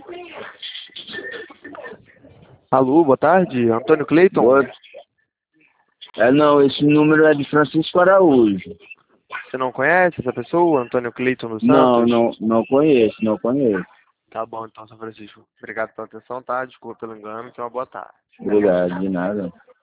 Alô, boa tarde, Antônio Cleiton? Boa. Não, esse número é de Francisco Araújo. Você não conhece essa pessoa, Antônio Cleiton dos Não, Santos? não conheço, não conheço. Tá bom, então, São Francisco. Obrigado pela atenção, tá? Desculpa pelo engano, tenha uma boa tarde. Obrigado, de nada.